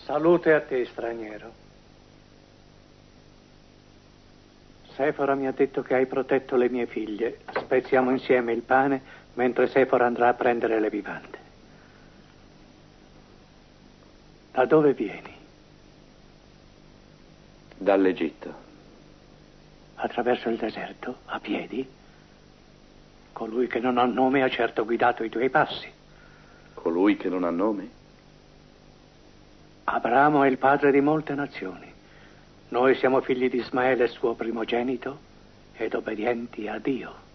Salute a te, straniero. Sefora mi ha detto che hai protetto le mie figlie. Spezziamo insieme il pane mentre Sefora andrà a prendere le vivande. Da dove vieni? Dall'Egitto. Attraverso il deserto, a piedi? Colui che non ha nome ha certo guidato i tuoi passi. Colui che non ha nome? Abramo è il padre di molte nazioni. Noi siamo figli di Ismaele, suo primogenito, ed obbedienti a Dio.